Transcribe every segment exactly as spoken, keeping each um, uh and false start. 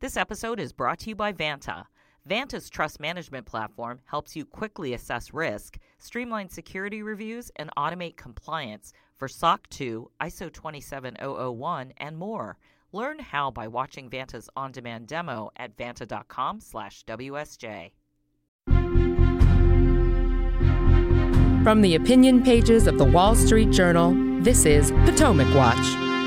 This episode is brought to you by Vanta. Vanta's trust management platform helps you quickly assess risk, streamline security reviews, and automate compliance for S O C two, I S O twenty-seven thousand one, and more. Learn how by watching Vanta's on-demand demo at vanta.com slash WSJ. From the opinion pages of the Wall Street Journal, this is Potomac Watch.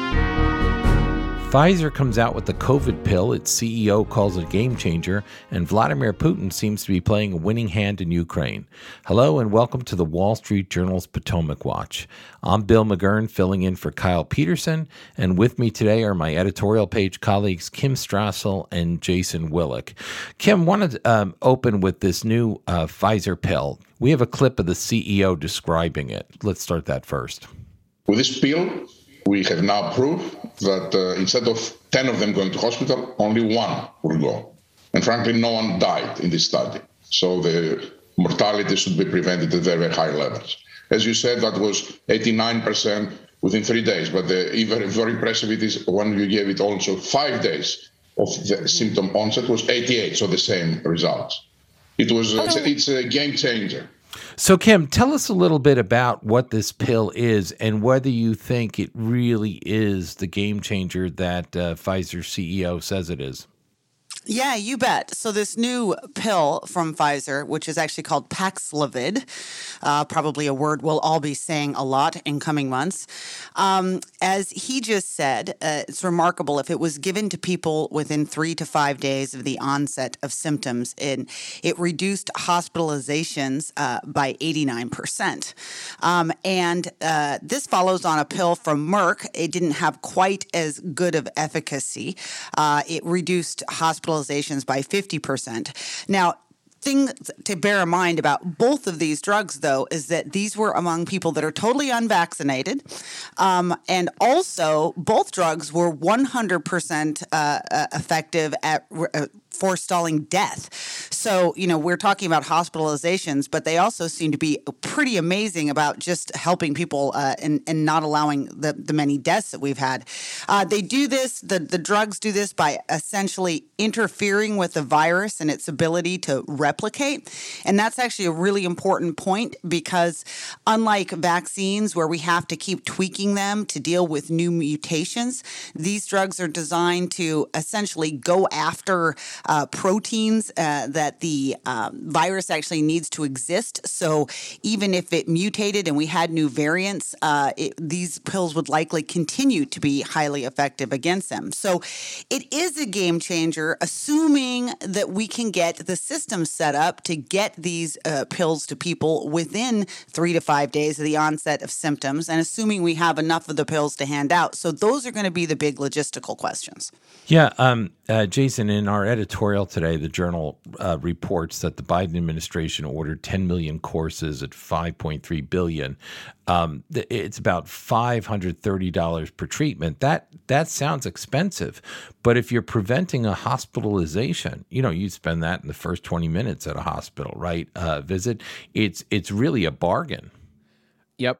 Pfizer comes out with the COVID pill its C E O calls a game changer, and Vladimir Putin seems to be playing a winning hand in Ukraine. Hello and welcome to the Wall Street Journal's Potomac Watch. I'm Bill McGurn, filling in for Kyle Peterson, and with me today are my editorial page colleagues Kim Strassel and Jason Willick. Kim, wanted to um, open with this new uh, Pfizer pill. We have a clip of the C E O describing it. Let's start that first. With this pill, we have now proved that uh, instead of ten of them going to hospital, only one will go. And frankly, no one died in this study. So the mortality should be prevented at very, very high levels. As you said, that was eighty-nine percent within three days. But the even very impressive it is when you gave it also five days of the symptom onset was eighty-eight, so the same results. It was uh, it's, a, it's a game changer. So, Kim, tell us a little bit about what this pill is and whether you think it really is the game changer that uh, Pfizer C E O says it is. Yeah, you bet. So this new pill from Pfizer, which is actually called Paxlovid, uh, probably a word we'll all be saying a lot in coming months. Um, as he just said, uh, it's remarkable. If it was given to people within three to five days of the onset of symptoms, it, it reduced hospitalizations uh, by eighty-nine percent. Um, and uh, this follows on a pill from Merck. It didn't have quite as good of efficacy. Uh, it reduced hospitalizations by fifty percent. Now, thing to bear in mind about both of these drugs, though, is that these were among people that are totally unvaccinated. Um, and also, both drugs were one hundred percent uh, uh, effective at uh, forestalling death. So, you know, we're talking about hospitalizations, but they also seem to be pretty amazing about just helping people uh, and, and not allowing the, the many deaths that we've had. Uh, they do this, the, the drugs do this by essentially interfering with the virus and its ability to replicate. And that's actually a really important point because unlike vaccines where we have to keep tweaking them to deal with new mutations, these drugs are designed to essentially go after Uh, proteins uh, that the um, virus actually needs to exist. So even if it mutated and we had new variants, uh, it, these pills would likely continue to be highly effective against them. So it is a game changer, assuming that we can get the system set up to get these uh, pills to people within three to five days of the onset of symptoms, and assuming we have enough of the pills to hand out. So those are going to be the big logistical questions. Yeah, um, uh, Jason, in our editorial today, the Journal uh, reports that the Biden administration ordered ten million courses at five point three billion dollars. Um, it's about five hundred thirty dollars per treatment. That that sounds expensive, but if you're preventing a hospitalization, you know, you spend that in the first twenty minutes at a hospital, right? Uh, visit. It's it's really a bargain. Yep.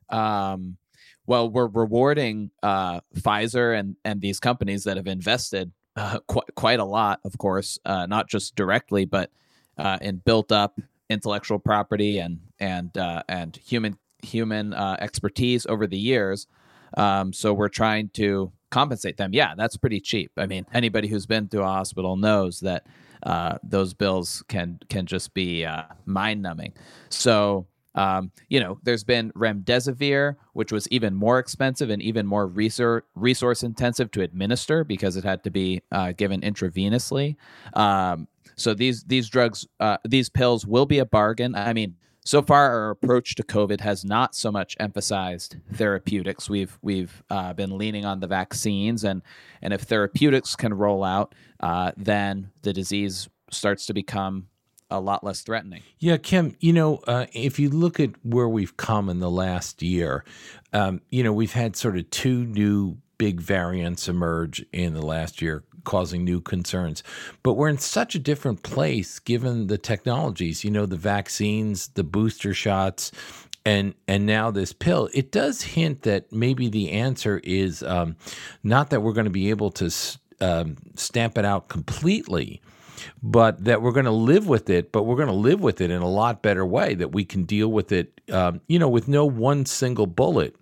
Um, well, we're rewarding uh, Pfizer and and these companies that have invested Uh, qu- quite a lot, of course, uh, not just directly, but uh, in built up intellectual property and and uh, and human human uh, expertise over the years. Um, so we're trying to compensate them. Yeah, that's pretty cheap. I mean, anybody who's been to a hospital knows that uh, those bills can can just be uh, mind numbing. So. Um, you know, there's been remdesivir, which was even more expensive and even more resource resource intensive to administer because it had to be uh, given intravenously. Um, so these these drugs, uh, these pills will be a bargain. I mean, so far our approach to COVID has not so much emphasized therapeutics. We've we've uh, been leaning on the vaccines, and and if therapeutics can roll out, uh, then the disease starts to become a lot less threatening. Yeah, Kim, you know, uh, if you look at where we've come in the last year, um, you know, we've had sort of two new big variants emerge in the last year, causing new concerns. But we're in such a different place given the technologies, you know, the vaccines, the booster shots, and and now this pill. It does hint that maybe the answer is um, not that we're going to be able to um, stamp it out completely, but that we're going to live with it, but we're going to live with it in a lot better way, that we can deal with it, um, you know, with no one single bullet,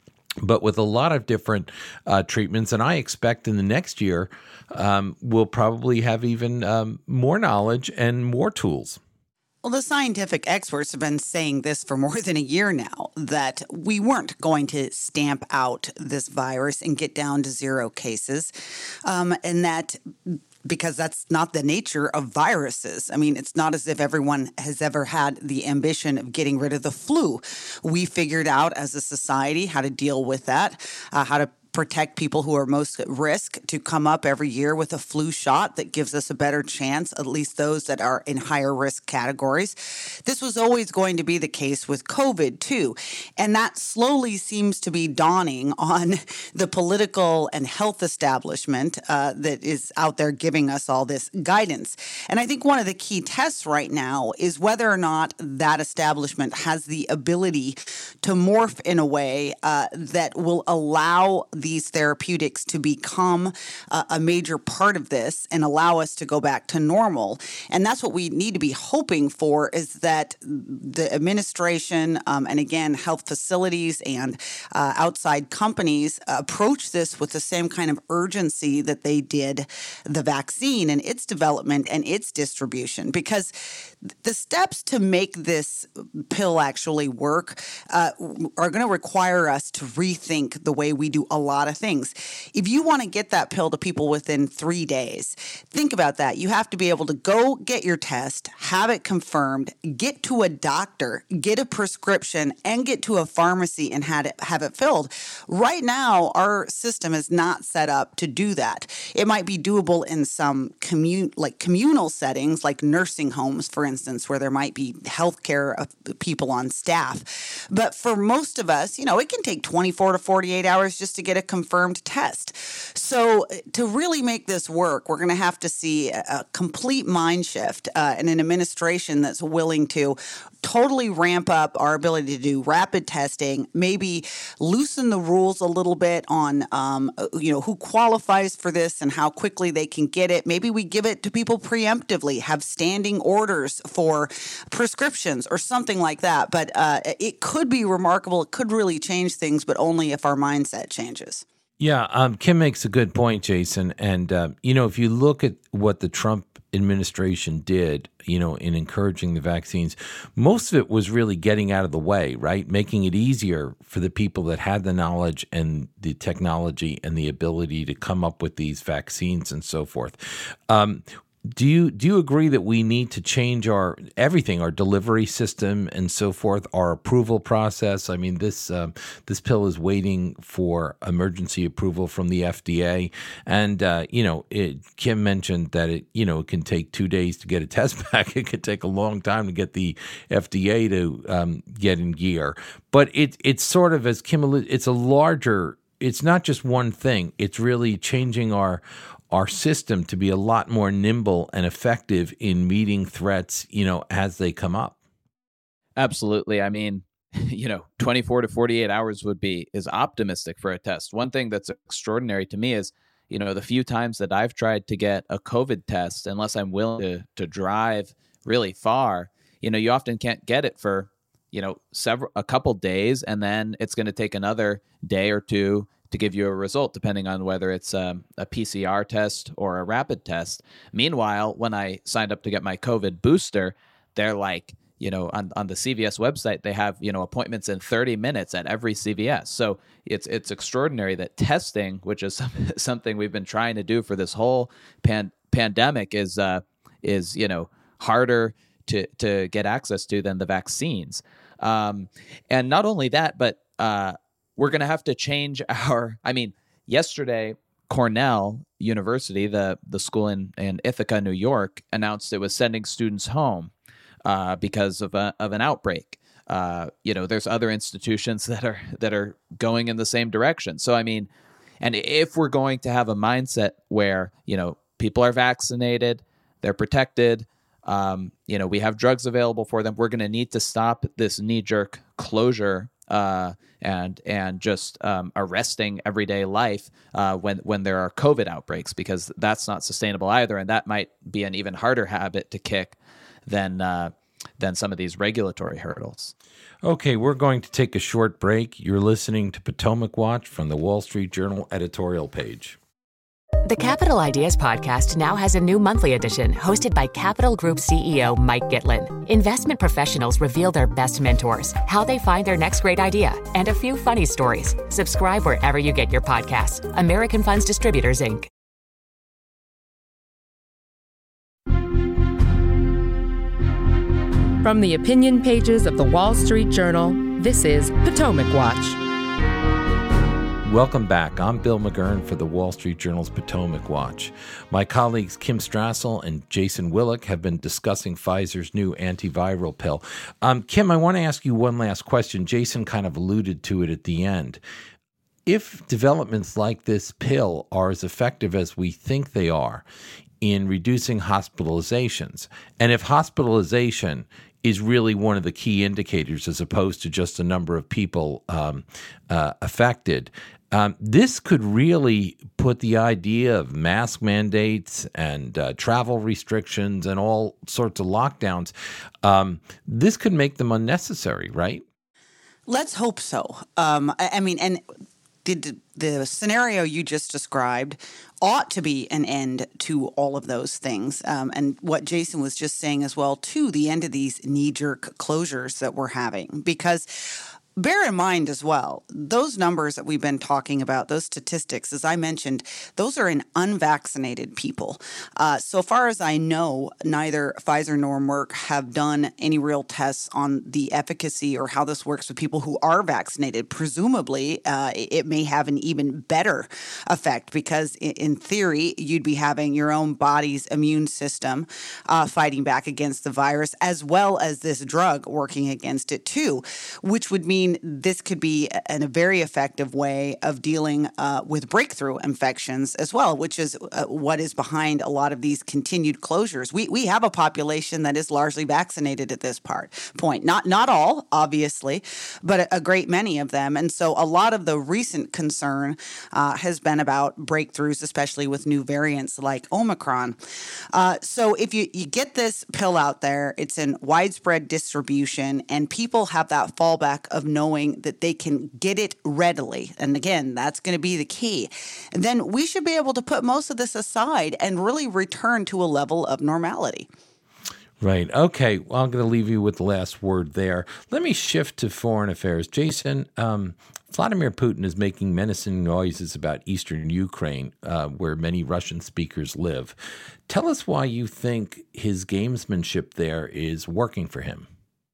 but with a lot of different uh, treatments. And I expect in the next year, um, we'll probably have even um, more knowledge and more tools. Well, the scientific experts have been saying this for more than a year now, that we weren't going to stamp out this virus and get down to zero cases, um, and that because that's not the nature of viruses. I mean, it's not as if everyone has ever had the ambition of getting rid of the flu. We figured out as a society how to deal with that, uh, how to protect people who are most at risk to come up every year with a flu shot that gives us a better chance, at least those that are in higher risk categories. This was always going to be the case with COVID too. And that slowly seems to be dawning on the political and health establishment uh, that is out there giving us all this guidance. And I think one of the key tests right now is whether or not that establishment has the ability to morph in a way uh, that will allow these therapeutics to become uh, a major part of this and allow us to go back to normal. And that's what we need to be hoping for, is that the administration um, and again, health facilities and uh, outside companies approach this with the same kind of urgency that they did the vaccine and its development and its distribution. Because the steps to make this pill actually work uh, are going to require us to rethink the way we do a lot of things. If you want to get that pill to people within three days, think about that. You have to be able to go get your test, have it confirmed, get to a doctor, get a prescription, and get to a pharmacy and have it, have it filled. Right now, our system is not set up to do that. It might be doable in some commun- like communal settings, like nursing homes, for instance, where there might be healthcare people on staff. But for most of us, you know, it can take twenty-four to forty-eight hours just to get a confirmed test. So to really make this work, we're going to have to see a, a complete mind shift uh, and an administration that's willing to totally ramp up our ability to do rapid testing, maybe loosen the rules a little bit on, um, you know, who qualifies for this and how quickly they can get it. Maybe we give it to people preemptively, have standing orders for prescriptions or something like that. But uh, it could be remarkable. It could really change things, but only if our mindset changes. Yeah, um, Kim makes a good point, Jason. And, uh, you know, if you look at what the Trump administration did, you know, in encouraging the vaccines, most of it was really getting out of the way, right? Making it easier for the people that had the knowledge and the technology and the ability to come up with these vaccines and so forth. Um, Do you do you agree that we need to change our everything, our delivery system and so forth, our approval process? I mean, this um, this pill is waiting for emergency approval from the F D A, and uh, you know, it, Kim mentioned that it you know it can take two days to get a test back. It could take a long time to get the F D A to um, get in gear. But it it's sort of, as Kim alluded, it's a larger. It's not just one thing. It's really changing our. our system to be a lot more nimble and effective in meeting threats, you know, as they come up. Absolutely. I mean, you know, twenty-four to forty-eight hours would be is optimistic for a test. One thing that's extraordinary to me is, you know, the few times that I've tried to get a COVID test, unless I'm willing to, to drive really far, you know, you often can't get it for, you know, several, a couple days, and then it's going to take another day or two to give you a result, depending on whether it's um, a P C R test or a rapid test. Meanwhile, when I signed up to get my COVID booster, they're like, you know, on, on the C V S website, they have, you know, appointments in thirty minutes at every C V S. So it's it's extraordinary that testing, which is something we've been trying to do for this whole pan- pandemic, is uh, is you know harder to to get access to than the vaccines. Um, and not only that, but uh, we're going to have to change our, I mean, yesterday, Cornell University, the, the school in, in Ithaca, New York, announced it was sending students home uh, because of a, of an outbreak. Uh, you know, there's other institutions that are that are going in the same direction. So, I mean, and if we're going to have a mindset where, you know, people are vaccinated, they're protected, um, you know, we have drugs available for them, we're going to need to stop this knee-jerk closure uh, and and just um, arresting everyday life uh, when when there are COVID outbreaks, because that's not sustainable either, and that might be an even harder habit to kick than uh, than some of these regulatory hurdles. Okay, we're going to take a short break. You're listening to Potomac Watch from the Wall Street Journal editorial page. The Capital Ideas Podcast now has a new monthly edition hosted by Capital Group C E O Mike Gitlin. Investment professionals reveal their best mentors, how they find their next great idea, and a few funny stories. Subscribe wherever you get your podcasts. American Funds Distributors, Incorporated. From the opinion pages of the Wall Street Journal, this is Potomac Watch. Welcome back. I'm Bill McGurn for the Wall Street Journal's Potomac Watch. My colleagues Kim Strassel and Jason Willick have been discussing Pfizer's new antiviral pill. Um, Kim, I want to ask you one last question. Jason kind of alluded to it at the end. If developments like this pill are as effective as we think they are in reducing hospitalizations, and if hospitalization is really one of the key indicators as opposed to just a number of people um, uh, affected, Um, this could really put the idea of mask mandates and uh, travel restrictions and all sorts of lockdowns, um, this could make them unnecessary, right? Let's hope so. Um, I, I mean, and the, the scenario you just described ought to be an end to all of those things. Um, and what Jason was just saying as well, too, the end of these knee-jerk closures that we're having. Because bear in mind as well, those numbers that we've been talking about, those statistics, as I mentioned, those are in unvaccinated people. Uh, so far as I know, neither Pfizer nor Merck have done any real tests on the efficacy or how this works with people who are vaccinated. Presumably, uh, it may have an even better effect because in theory, you'd be having your own body's immune system uh, fighting back against the virus, as well as this drug working against it too, which would mean this could be a, a very effective way of dealing uh, with breakthrough infections as well, which is uh, what is behind a lot of these continued closures. We we have a population that is largely vaccinated at this part point. Not not all, obviously, but a, a great many of them. And so a lot of the recent concern uh, has been about breakthroughs, especially with new variants like Omicron. Uh, so if you, you get this pill out there, it's in widespread distribution, and people have that fallback of knowing that they can get it readily. And again, that's going to be the key. And then we should be able to put most of this aside and really return to a level of normality. Right. Okay. Well, I'm going to leave you with the last word there. Let me shift to foreign affairs. Jason, um, Vladimir Putin is making menacing noises about eastern Ukraine, uh, where many Russian speakers live. Tell us why you think his gamesmanship there is working for him.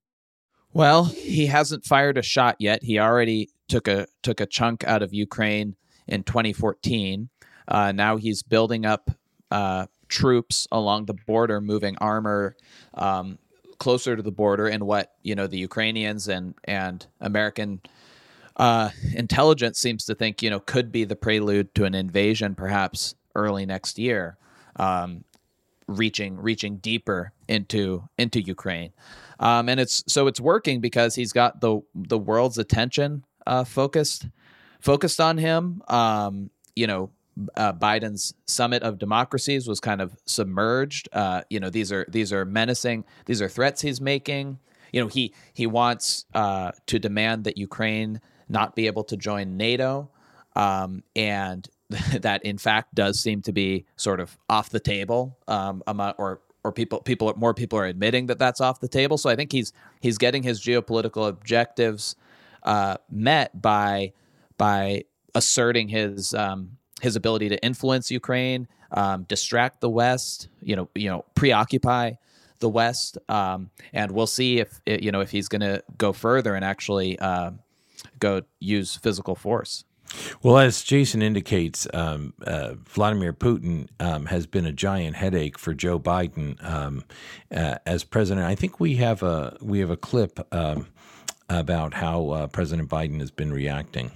Well, he hasn't fired a shot yet. He already took a took a chunk out of Ukraine in twenty fourteen. Uh, now he's building up uh, troops along the border, moving armor um, closer to the border, in what you know the Ukrainians and and American uh, intelligence seems to think you know could be the prelude to an invasion, perhaps early next year, um, reaching reaching deeper into into Ukraine. Um, and it's so it's working because he's got the the world's attention uh, focused focused on him. Um, you know, uh, Biden's summit of democracies was kind of submerged. Uh, you know, these are these are menacing. These are threats he's making. You know, he he wants uh, to demand that Ukraine not be able to join NATO, um, and that in fact does seem to be sort of off the table, um, among, or. Or people, people, more people are admitting that that's off the table. So I think he's he's getting his geopolitical objectives uh, met by by asserting his um, his ability to influence Ukraine, um, distract the West, you know, you know, preoccupy the West, um, and we'll see if you know if he's going to go further and actually uh, go use physical force. Well, as Jason indicates, um, uh, Vladimir Putin um, has been a giant headache for Joe Biden um, uh, as president. I think we have a we have a clip um, about how uh, President Biden has been reacting.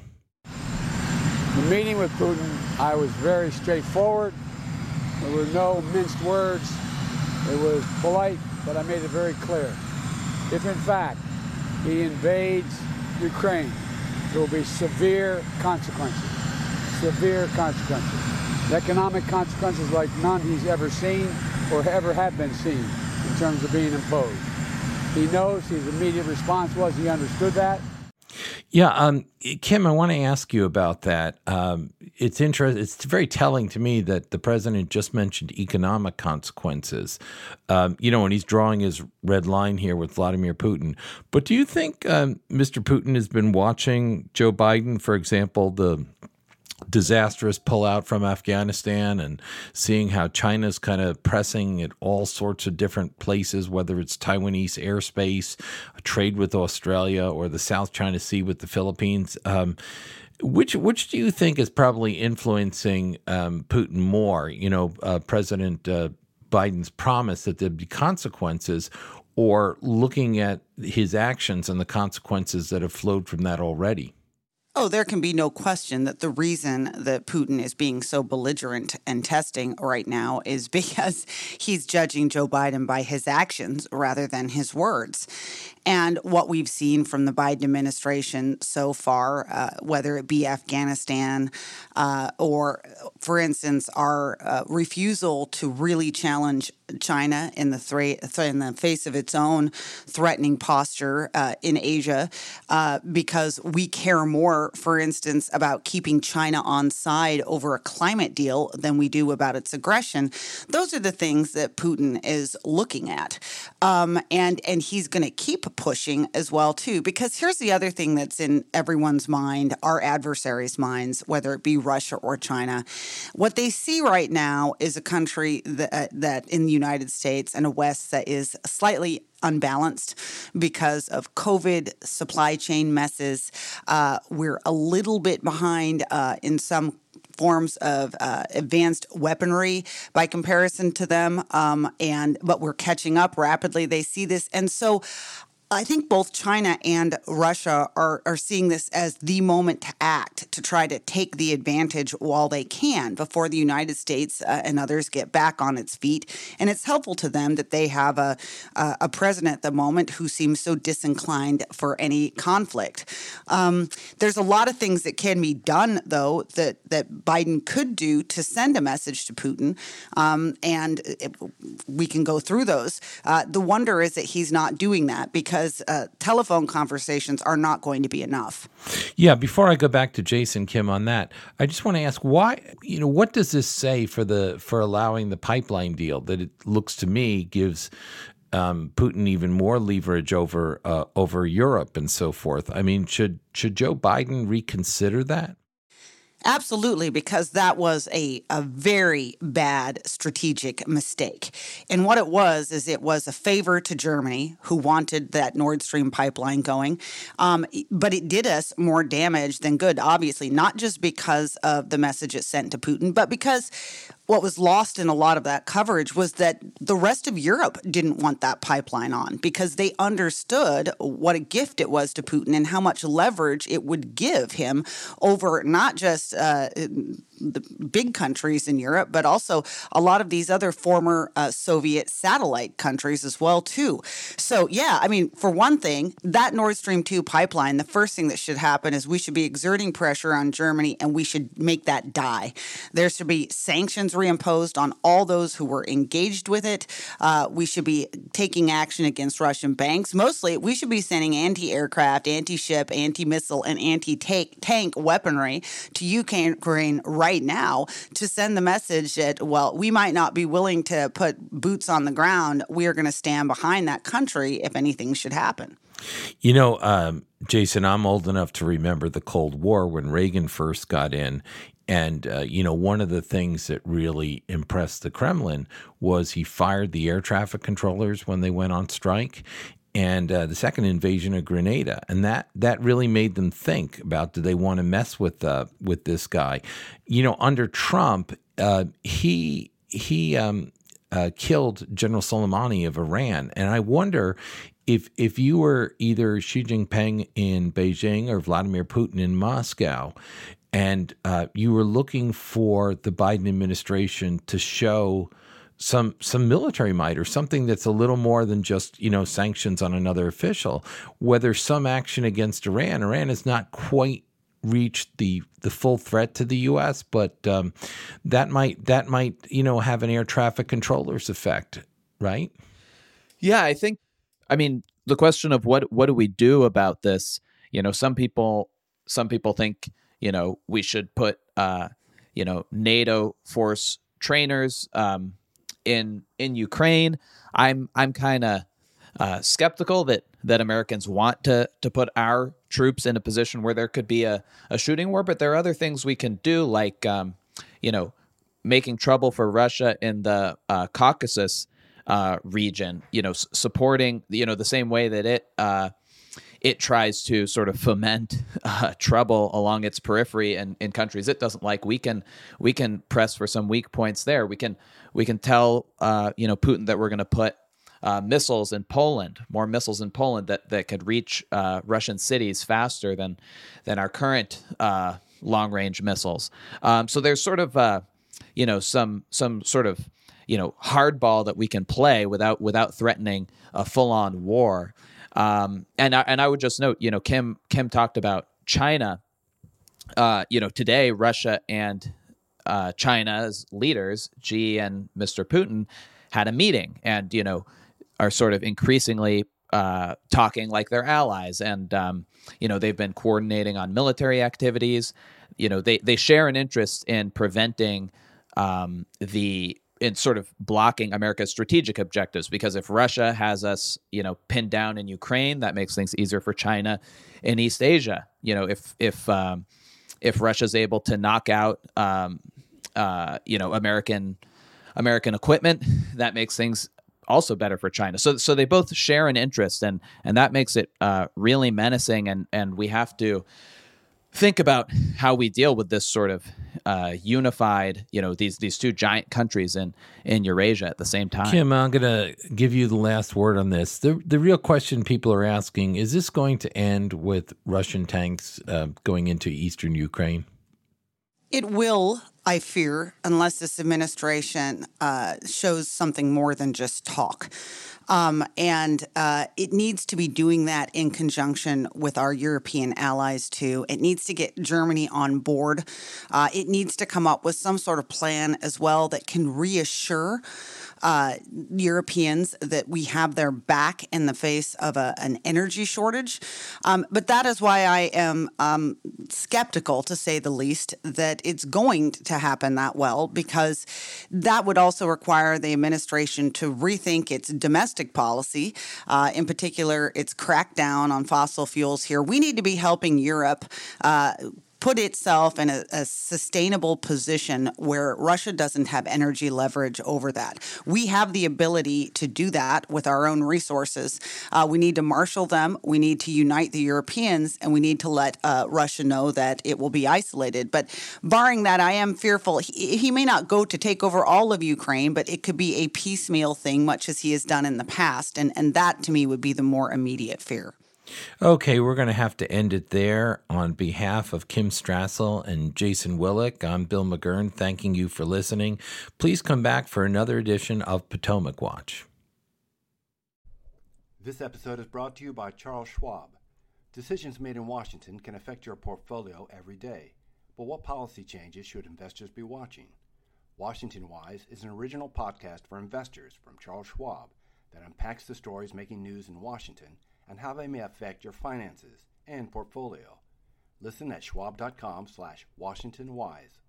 The meeting with Putin, I was very straightforward. There were no minced words. It was polite, but I made it very clear. If in fact he invades Ukraine, there will be severe consequences. Severe consequences. Economic consequences like none he's ever seen or ever have been seen in terms of being imposed. He knows his immediate response was he understood that. Yeah, um, Kim, I want to ask you about that. Um, it's interesting. It's very telling to me that the president just mentioned economic consequences. Um, you know, and he's drawing his red line here with Vladimir Putin. But do you think um, Mister Putin has been watching Joe Biden, for example, the disastrous pullout from Afghanistan, and seeing how China's kind of pressing at all sorts of different places, whether it's Taiwanese airspace, trade with Australia, or the South China Sea with the Philippines? Um, which which do you think is probably influencing um, Putin more? You know, uh, President uh, Biden's promise that there'd be consequences, or looking at his actions and the consequences that have flowed from that already? Oh, there can be no question that the reason that Putin is being so belligerent and testing right now is because he's judging Joe Biden by his actions rather than his words. And what we've seen from the Biden administration so far, uh, whether it be Afghanistan uh, or, for instance, our uh, refusal to really challenge China in the thre- in the face of its own threatening posture uh, in Asia, uh, because we care more, for instance, about keeping China on side over a climate deal than we do about its aggression. Those are the things that Putin is looking at, um, and and he's going to keep pushing as well too. Because here's the other thing that's in everyone's mind, our adversaries' minds, whether it be Russia or China, what they see right now is a country that uh, that in the United States and a West that is slightly unbalanced because of COVID, supply chain messes. Uh, we're a little bit behind uh, in some forms of uh, advanced weaponry by comparison to them, um, and but we're catching up rapidly. They see this, and so I think both China and Russia are, are seeing this as the moment to act, to try to take the advantage while they can before the United States uh, and others get back on its feet. And it's helpful to them that they have a, a, a president at the moment who seems so disinclined for any conflict. Um, there's a lot of things that can be done, though, that, that Biden could do to send a message to Putin, um, and it, we can go through those. Uh, the wonder is that he's not doing that because Because uh, telephone conversations are not going to be enough. Yeah, before I go back to Jason Kim on that, I just want to ask why, you know, what does this say for the for allowing the pipeline deal that it looks to me gives um, Putin even more leverage over uh, over Europe and so forth? I mean, should should Joe Biden reconsider that? Absolutely, because that was a, a very bad strategic mistake. And what it was is it was a favor to Germany, who wanted that Nord Stream pipeline going. Um, but it did us more damage than good, obviously, not just because of the message it sent to Putin, but because what was lost in a lot of that coverage was that the rest of Europe didn't want that pipeline on because they understood what a gift it was to Putin and how much leverage it would give him over not just uh, the big countries in Europe, but also a lot of these other former uh, Soviet satellite countries as well, too. So, yeah, I mean, for one thing, that Nord Stream two pipeline, the first thing that should happen is we should be exerting pressure on Germany and we should make that die. There should be sanctions reimposed on all those who were engaged with it. Uh, we should be taking action against Russian banks. Mostly, we should be sending anti-aircraft, anti-ship, anti-missile, and anti-tank weaponry to Ukraine right now to send the message that, well, we might not be willing to put boots on the ground. We are going to stand behind that country if anything should happen. You know, um, Jason, I'm old enough to remember the Cold War when Reagan first got in. And, uh, you know, one of the things that really impressed the Kremlin was he fired the air traffic controllers when they went on strike. And uh, the second invasion of Grenada, and that that really made them think about, do they want to mess with uh, with this guy? You know, under Trump, uh, he he um, uh, killed General Soleimani of Iran, and I wonder if if you were either Xi Jinping in Beijing or Vladimir Putin in Moscow, and uh, you were looking for the Biden administration to show some some military might or something that's a little more than just, you know, sanctions on another official, whether some action against Iran. Iran has not quite reached the the full threat to the U S, but um, that might that might, you know, have an air traffic controller's effect, right? Yeah, I think, I mean, the question of what what do we do about this, you know, some people some people think, you know, we should put, uh, you know, NATO force trainers um, in in Ukraine. I'm I'm kind of uh, skeptical that that Americans want to to put our troops in a position where there could be a, a shooting war. But there are other things we can do, like um, you know, making trouble for Russia in the uh, Caucasus uh, region. You know, s- supporting you know the same way that it. Uh, It tries to sort of foment uh, trouble along its periphery and in countries it doesn't like. We can we can press for some weak points there. We can we can tell uh, you know Putin that we're going to put uh, missiles in Poland, more missiles in Poland that, that could reach uh, Russian cities faster than than our current uh, long range missiles. Um, so there's sort of uh, you know some some sort of you know hardball that we can play without without threatening a full on war. Um, and I, and I would just note, you know, Kim Kim talked about China. Uh, you know, today Russia and uh, China's leaders, Xi and Mister Putin, had a meeting, and you know, are sort of increasingly uh, talking like they're allies, and um, you know, they've been coordinating on military activities. You know, they they share an interest in preventing um, the in sort of blocking America's strategic objectives, because if Russia has us, you know, pinned down in Ukraine, that makes things easier for China in East Asia. You know, if if um, if Russia's able to knock out, um, uh, you know, American American equipment, that makes things also better for China. So so they both share an interest, and and that makes it uh, really menacing. And and we have to think about how we deal with this sort of uh, unified, you know, these these two giant countries in, in Eurasia at the same time. Kim, I'm going to give you the last word on this. The the real question people are asking, is this going to end with Russian tanks uh, going into eastern Ukraine? It will, I fear, unless this administration uh, shows something more than just talk. Um, and uh, it needs to be doing that in conjunction with our European allies, too. It needs to get Germany on board. Uh, it needs to come up with some sort of plan as well that can reassure uh, Europeans that we have their back in the face of a, an energy shortage. Um, but that is why I am um, skeptical, to say the least, that it's going to happen that well, because that would also require the administration to rethink its domestic policy, uh, in particular, its crackdown on fossil fuels here. We need to be helping Europe uh, put itself in a, a sustainable position where Russia doesn't have energy leverage over that. We have the ability to do that with our own resources. Uh, we need to marshal them. We need to unite the Europeans, and we need to let uh, Russia know that it will be isolated. But barring that, I am fearful. He, he may not go to take over all of Ukraine, but it could be a piecemeal thing, much as he has done in the past. And, and that, to me, would be the more immediate fear. Okay, we're going to have to end it there. On behalf of Kim Strassel and Jason Willick, I'm Bill McGurn, thanking you for listening. Please come back for another edition of Potomac Watch. This episode is brought to you by Charles Schwab. Decisions made in Washington can affect your portfolio every day. But what policy changes should investors be watching? Washington Wise is an original podcast for investors from Charles Schwab that unpacks the stories making news in Washington and how they may affect your finances and portfolio. Listen at schwab.com slash Washington Wise.